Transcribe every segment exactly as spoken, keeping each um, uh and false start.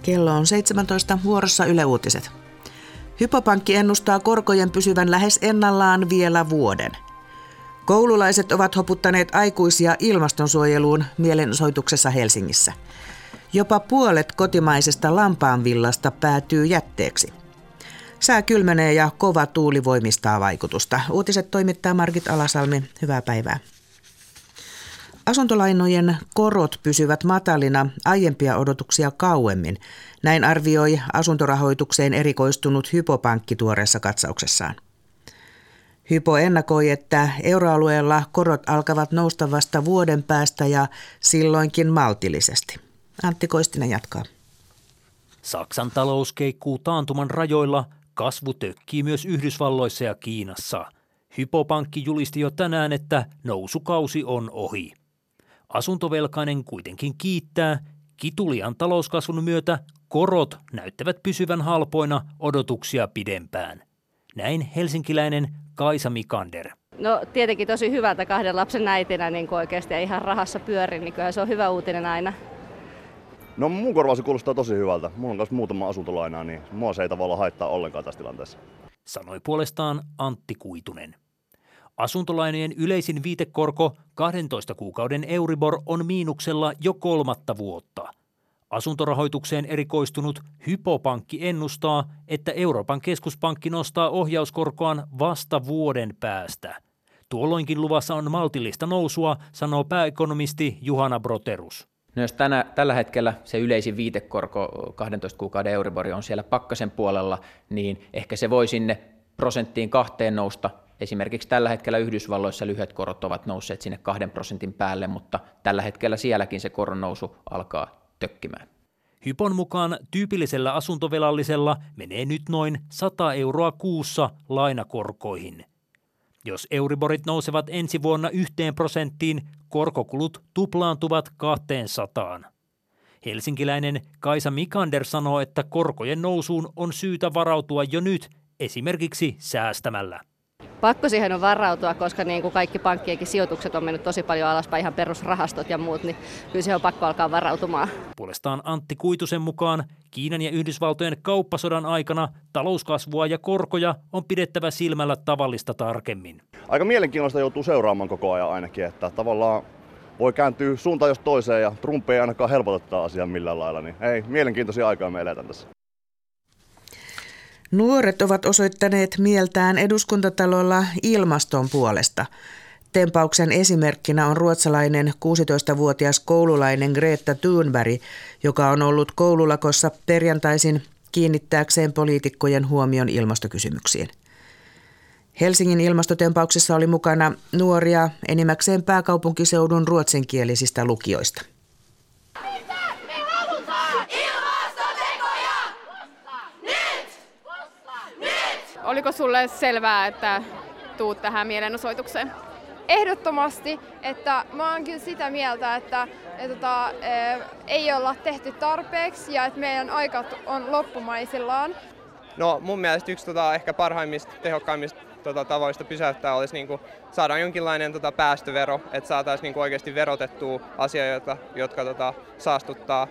Kello on seitsemäntoista, vuorossa Yle Uutiset. Hypo Pankki ennustaa korkojen pysyvän lähes ennallaan vielä vuoden. Koululaiset ovat hoputtaneet aikuisia ilmastonsuojeluun mielenosoituksessa Helsingissä. Jopa puolet kotimaisesta lampaanvillasta päätyy jätteeksi. Sää kylmenee ja kova tuuli voimistaa vaikutusta. Uutiset toimittaa Margit Alasalmi. Hyvää päivää. Asuntolainojen korot pysyvät matalina aiempia odotuksia kauemmin. Näin arvioi asuntorahoitukseen erikoistunut Hypo Pankki tuoreessa katsauksessaan. Hypo ennakoi, että euroalueella korot alkavat nousta vasta vuoden päästä ja silloinkin maltillisesti. Antti Koistinen jatkaa. Saksan talous keikkuu taantuman rajoilla, kasvu tökkii myös Yhdysvalloissa ja Kiinassa. Hypo Pankki julisti jo tänään, että nousukausi on ohi. Asuntovelkainen kuitenkin kiittää, kitulian talouskasvun myötä korot näyttävät pysyvän halpoina odotuksia pidempään. Näin helsinkiläinen Kaisa Mikander. No tietenkin tosi hyvältä kahden lapsen äitinä niin oikeasti ja ihan rahassa pyörin, niin kyllä se on hyvä uutinen aina. No mun korvaan se kuulostaa tosi hyvältä. Mulla on myös muutama asuntolainaa, niin mua se ei tavallaan haittaa ollenkaan tässä tilanteessa. Sanoi puolestaan Antti Kuitunen. Asuntolainojen yleisin viitekorko kahdentoista kuukauden Euribor on miinuksella jo kolmatta vuotta. Asuntorahoitukseen erikoistunut Hypo Pankki ennustaa, että Euroopan keskuspankki nostaa ohjauskorkoaan vasta vuoden päästä. Tuolloinkin luvassa on maltillista nousua, sanoo pääekonomisti Juhana Broterus. No jos tänä, tällä hetkellä se yleisin viitekorko kahdentoista kuukauden Euribor on siellä pakkasen puolella, niin ehkä se voi sinne prosenttiin kahteen nousta. Esimerkiksi tällä hetkellä Yhdysvalloissa lyhyet korot ovat nousseet sinne kahden prosentin päälle, mutta tällä hetkellä sielläkin se koron nousu alkaa tökkimään. Hypon mukaan tyypillisellä asuntovelallisella menee nyt noin sata euroa kuussa lainakorkoihin. Jos Euriborit nousevat ensi vuonna yhteen prosenttiin, korkokulut tuplaantuvat kahteensataan. Helsinkiläinen Kaisa Mikander sanoo, että korkojen nousuun on syytä varautua jo nyt, esimerkiksi säästämällä. Pakko siihen on varautua, koska niin kuin kaikki pankkienkin sijoitukset on mennyt tosi paljon alaspäin, ihan perusrahastot ja muut, niin kyllä siihen on pakko alkaa varautumaan. Puolestaan Antti Kuitusen mukaan Kiinan ja Yhdysvaltojen kauppasodan aikana talouskasvua ja korkoja on pidettävä silmällä tavallista tarkemmin. Aika mielenkiintoista joutuu seuraamaan koko ajan ainakin, että tavallaan voi kääntyä suuntaan jos toiseen ja Trump ei ainakaan helpoteta asiaa millään lailla, niin ei, mielenkiintoisia aikaa me eletään tässä. Nuoret ovat osoittaneet mieltään Eduskuntatalolla ilmaston puolesta. Tempauksen esimerkkinä on ruotsalainen kuusitoistavuotias koululainen Greta Thunberg, joka on ollut koululakossa perjantaisin kiinnittääkseen poliitikkojen huomion ilmastokysymyksiin. Helsingin ilmastotempauksessa oli mukana nuoria enimmäkseen pääkaupunkiseudun ruotsinkielisistä lukioista. Oliko sulle selvää, että tuut tähän mielenosoitukseen? Ehdottomasti, että mä oon kyllä sitä mieltä, että, että tota, ei olla tehty tarpeeksi ja että meidän aika on loppumaisillaan. No mun mielestä yksi tota, ehkä parhaimmista, tehokkaimmista tota, tavoista pysäyttää olisi niinku, saada jonkinlainen tota, päästövero, että saataisiin niinku, oikeasti verotettua asioita, jotka tota, saastuttaa.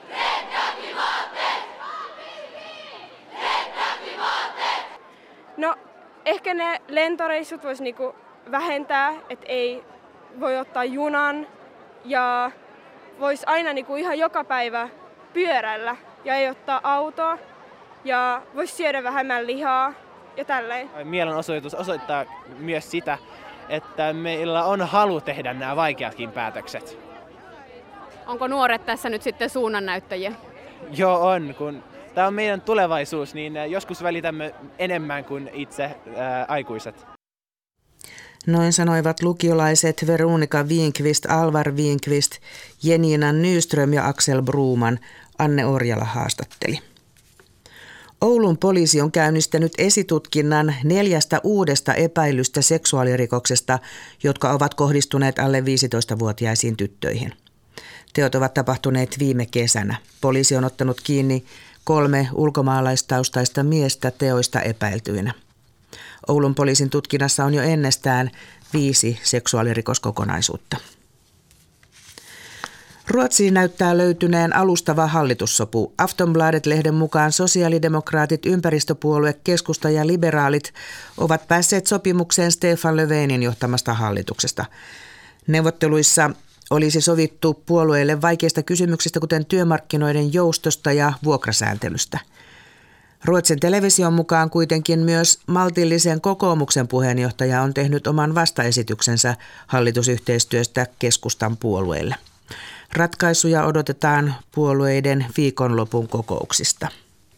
No, ehkä ne lentoreissut vois niinku vähentää, että ei voi ottaa junan ja vois aina niinku ihan joka päivä pyörällä ja ei ottaa autoa ja vois syödä vähemmän lihaa ja tälleen. Mielenosoitus osoittaa myös sitä, että meillä on halu tehdä nämä vaikeatkin päätökset. Onko nuoret tässä nyt sitten suunnannäyttäjiä? Joo on, kun tämä on meidän tulevaisuus, niin joskus välitämme enemmän kuin itse ää, aikuiset. Noin sanoivat lukiolaiset Veronika Winqvist, Alvar Winqvist, Jenina Nyström ja Axel Bruman. Anne Orjala haastatteli. Oulun poliisi on käynnistänyt esitutkinnan neljästä uudesta epäilystä seksuaalirikoksesta, jotka ovat kohdistuneet alle viisitoistavuotiaisiin tyttöihin. Teot ovat tapahtuneet viime kesänä. Poliisi on ottanut kiinni kolme ulkomaalaistaustaista miestä teoista epäiltyinä. Oulun poliisin tutkinnassa on jo ennestään viisi seksuaalirikoskokonaisuutta. Ruotsiin näyttää löytyneen alustava hallitussopu. Aftonbladet-lehden mukaan sosiaalidemokraatit, ympäristöpuolue, keskusta ja liberaalit ovat päässeet sopimukseen Stefan Löfvenin johtamasta hallituksesta. Neuvotteluissa olisi sovittu puolueille vaikeista kysymyksistä, kuten työmarkkinoiden joustosta ja vuokrasääntelystä. Ruotsin television mukaan kuitenkin myös maltillisen kokoomuksen puheenjohtaja on tehnyt oman vastaesityksensä hallitusyhteistyöstä keskustan puolueille. Ratkaisuja odotetaan puolueiden viikonlopun kokouksista.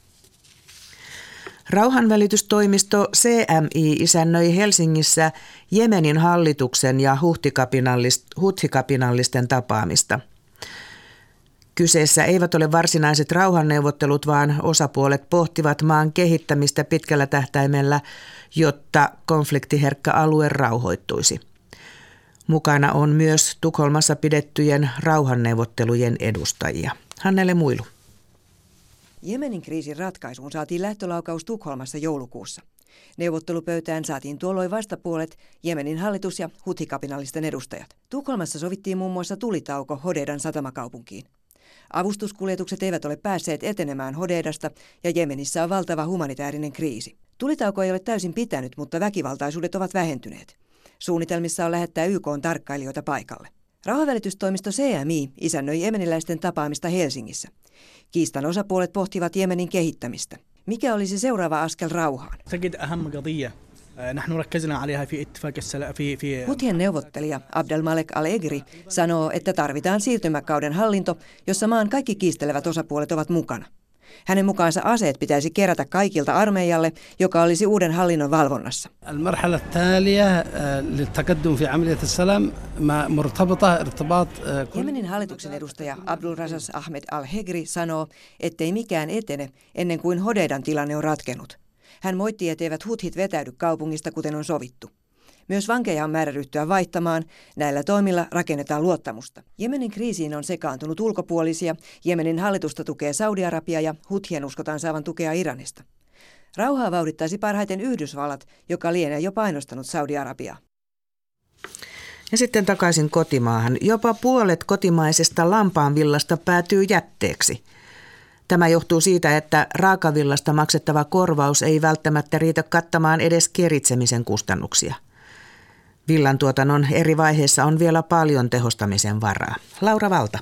Rauhanvälitystoimisto C M I isännöi Helsingissä Jemenin hallituksen ja huthikapinallisten tapaamista. Kyseessä eivät ole varsinaiset rauhanneuvottelut, vaan osapuolet pohtivat maan kehittämistä pitkällä tähtäimellä, jotta konfliktiherkkä alue rauhoittuisi. Mukana on myös Tukholmassa pidettyjen rauhanneuvottelujen edustajia. Hannele Muilu. Jemenin kriisin ratkaisuun saatiin lähtölaukaus Tukholmassa joulukuussa. Neuvottelupöytään saatiin tuolloin vastapuolet, Jemenin hallitus ja huthikapinallisten edustajat. Tukholmassa sovittiin muun muassa tulitauko Hodeidan satamakaupunkiin. Avustuskuljetukset eivät ole päässeet etenemään Hodeidasta ja Jemenissä on valtava humanitaarinen kriisi. Tulitauko ei ole täysin pitänyt, mutta väkivaltaisuudet ovat vähentyneet. Suunnitelmissa on lähettää Y K:n tarkkailijoita paikalle. Rauhanvälitystoimisto C M I isännöi jemeniläisten tapaamista Helsingissä. Kiistan osapuolet pohtivat Jemenin kehittämistä. Mikä olisi seuraava askel rauhaan? Huthien neuvottelija Abdelmalek Al-Egri sanoo, että tarvitaan siirtymäkauden hallinto, jossa maan kaikki kiistelevät osapuolet ovat mukana. Hänen mukaansa aseet pitäisi kerätä kaikilta armeijalle, joka olisi uuden hallinnon valvonnassa. Jemenin hallituksen edustaja Abdulrazak Ahmed Al-Hegri sanoo, ettei mikään etene ennen kuin Hodeidan tilanne on ratkennut. Hän moitti, etteivät huthit vetäydy kaupungista, kuten on sovittu. Myös vankeja on määrä ryhtyä vaihtamaan. Näillä toimilla rakennetaan luottamusta. Jemenin kriisiin on sekaantunut ulkopuolisia. Jemenin hallitusta tukee Saudi-Arabia ja huthien uskotaan saavan tukea Iranista. Rauhaa vauhdittaisi parhaiten Yhdysvallat, joka lienee jo painostanut Saudi-Arabiaa. Ja sitten takaisin kotimaahan. Jopa puolet kotimaisesta lampaanvillasta päätyy jätteeksi. Tämä johtuu siitä, että raakavillasta maksettava korvaus ei välttämättä riitä kattamaan edes keritsemisen kustannuksia. Villantuotannon eri vaiheissa on vielä paljon tehostamisen varaa. Laura Valta.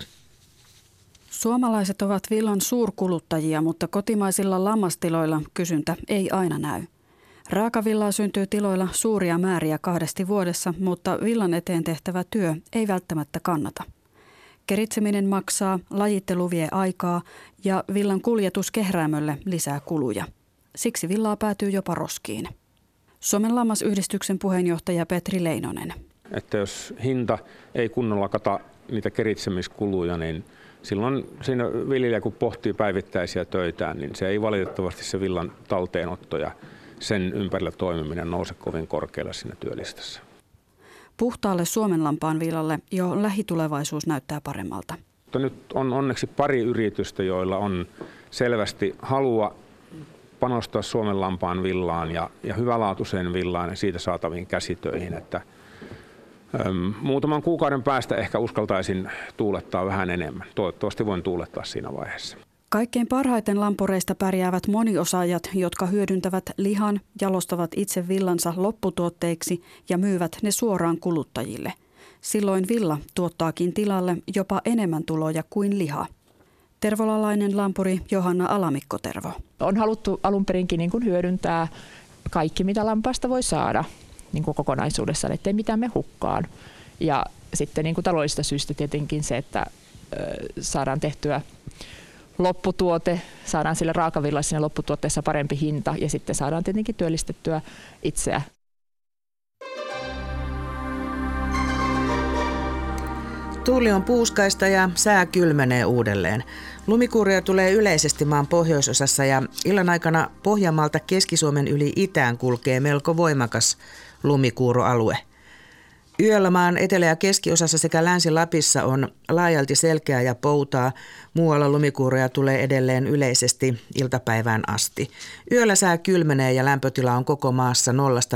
Suomalaiset ovat villan suurkuluttajia, mutta kotimaisilla lammastiloilla kysyntä ei aina näy. Raakavillaa syntyy tiloilla suuria määriä kahdesti vuodessa, mutta villan eteen tehtävä työ ei välttämättä kannata. Keritseminen maksaa, lajittelu vie aikaa ja villan kuljetus kehräämölle lisää kuluja. Siksi villaa päätyy jopa roskiin. Suomen lammasyhdistyksen puheenjohtaja Petri Leinonen. Että jos hinta ei kunnolla kata niitä keritsemiskuluja, niin silloin siinä viljelijä kun pohtii päivittäisiä töitään, niin se ei valitettavasti se villan talteenotto ja sen ympärillä toimiminen nouse kovin korkealle siinä työlistassa. Puhtaalle suomenlampaan villalle jo lähitulevaisuus näyttää paremmalta. Mutta nyt on onneksi pari yritystä, joilla on selvästi halua panostaa suomenlampaan villaan ja, ja hyvälaatuiseen villaan ja siitä saataviin käsitöihin. Että, äm, muutaman kuukauden päästä ehkä uskaltaisin tuulettaa vähän enemmän. Toivottavasti voin tuulettaa siinä vaiheessa. Kaikkein parhaiten lampureista pärjäävät moniosaajat, jotka hyödyntävät lihan, jalostavat itse villansa lopputuotteiksi ja myyvät ne suoraan kuluttajille. Silloin villa tuottaakin tilalle jopa enemmän tuloja kuin liha. Tervolalainen lampuri Johanna Alamikko-Tervo. On haluttu alun perinkin niin kuin hyödyntää kaikki, mitä lampaasta voi saada niin kuin kokonaisuudessaan, ettei mitään me hukkaan. Ja sitten niin kuin taloudellisista syistä tietenkin se, että ö, saadaan tehtyä lopputuote, saadaan sille raakavillalle siinä lopputuotteessa parempi hinta ja sitten saadaan tietenkin työllistettyä itseä. Tuuli on puuskaista ja sää kylmenee uudelleen. Lumikuuria tulee yleisesti maan pohjoisosassa ja illan aikana Pohjanmaalta Keski-Suomen yli itään kulkee melko voimakas lumikuuroalue. Yöllä maan etelä- ja keskiosassa sekä Länsi-Lapissa on laajalti selkeää ja poutaa. Muualla lumikuuroja tulee edelleen yleisesti iltapäivään asti. Yöllä sää kylmenee ja lämpötila on koko maassa nollasta